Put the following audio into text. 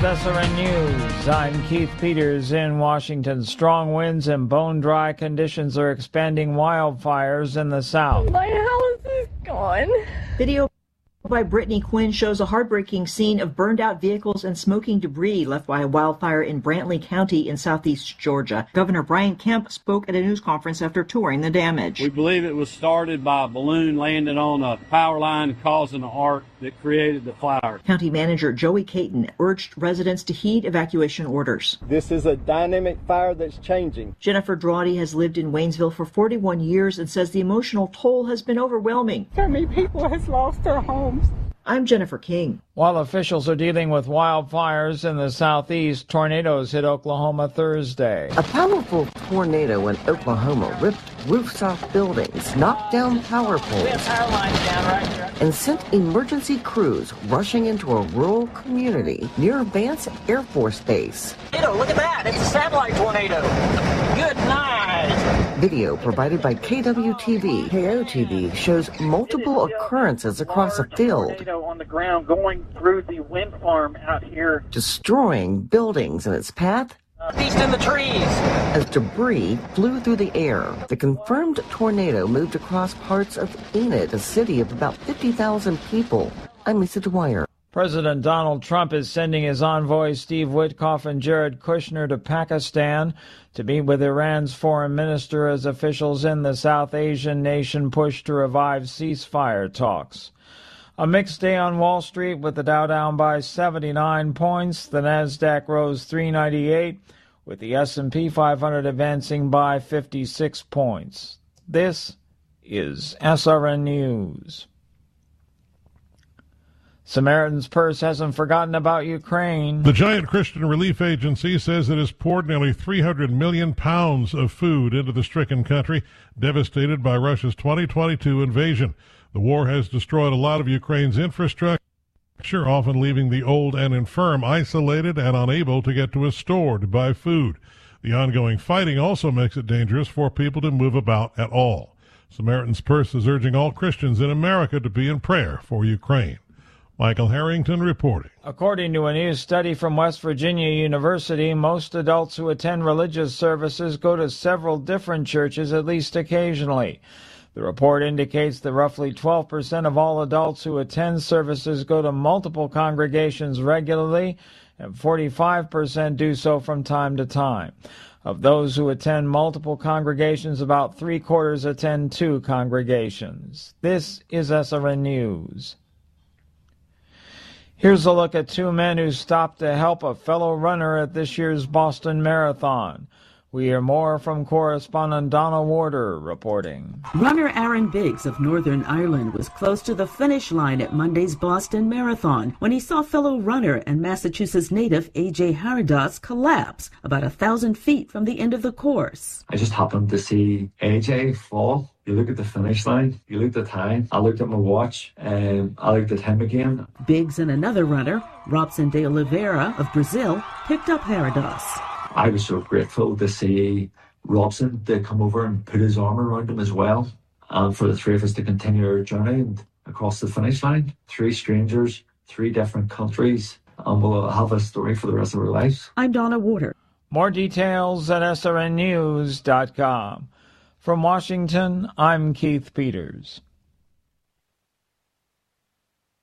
with SRN News. I'm Keith Peters in Washington. Strong winds and bone-dry conditions are expanding wildfires in the south. My house is gone. Video by Brittany Quinn shows a heartbreaking scene of burned-out vehicles and smoking debris left by a wildfire in Brantley County in southeast Georgia. Governor Brian Kemp spoke at a news conference after touring the damage. We believe it was started by a balloon landing on a power line causing an arc that created the fire. County Manager Joey Caton urged residents to heed evacuation orders. This is a dynamic fire that's changing. Jennifer Drawdy has lived in Waynesville for 41 years and says the emotional toll has been overwhelming. So many people has lost their homes. I'm Jennifer King. While officials are dealing with wildfires in the southeast, tornadoes hit Oklahoma Thursday. A powerful tornado in Oklahoma ripped roofs off buildings, knocked down power poles, and sent emergency crews rushing into a rural community near Vance Air Force Base. Look at that! It's a satellite tornado! Good night! Video provided by KWTV. KOTV shows multiple occurrences across a field. Tornado on the ground going through the wind farm out here. Destroying buildings in its path. East in the trees. As debris flew through the air, the confirmed tornado moved across parts of Enid, a city of about 50,000 people. I'm Lisa Dwyer. President Donald Trump is sending his envoys Steve Witkoff and Jared Kushner to Pakistan to meet with Iran's foreign minister as officials in the South Asian nation push to revive ceasefire talks. A mixed day on Wall Street with the Dow down by 79 points. The Nasdaq rose 398 with the S&P 500 advancing by 56 points. This is SRN News. Samaritan's Purse hasn't forgotten about Ukraine. The Giant Christian Relief Agency says it has poured nearly 300 million pounds of food into the stricken country, devastated by Russia's 2022 invasion. The war has destroyed a lot of Ukraine's infrastructure, often leaving the old and infirm isolated and unable to get to a store to buy food. The ongoing fighting also makes it dangerous for people to move about at all. Samaritan's Purse is urging all Christians in America to be in prayer for Ukraine. Michael Harrington reporting. According to a new study from West Virginia University, most adults who attend religious services go to several different churches at least occasionally. The report indicates that roughly 12% of all adults who attend services go to multiple congregations regularly, and 45% do so from time to time. Of those who attend multiple congregations, about three-quarters attend two congregations. This is SRN News. Here's a look at two men who stopped to help a fellow runner at this year's Boston Marathon. We hear more from correspondent Donna Warder reporting. Runner Aaron Biggs of Northern Ireland was close to the finish line at Monday's Boston Marathon when he saw fellow runner and Massachusetts native A.J. Haradas collapse about 1,000 feet from the end of the course. I just happened to see A.J. fall. You look at the finish line, you look at the time, I looked at my watch, and I looked at him again. Biggs and another runner, Robson de Oliveira of Brazil, picked up Haradas. I was so grateful to see Robson to come over and put his arm around him as well, and for the three of us to continue our journey and across the finish line. Three strangers, three different countries, and we'll have a story for the rest of our lives. I'm Donna Warder. More details at srnnews.com. From Washington, I'm Keith Peters.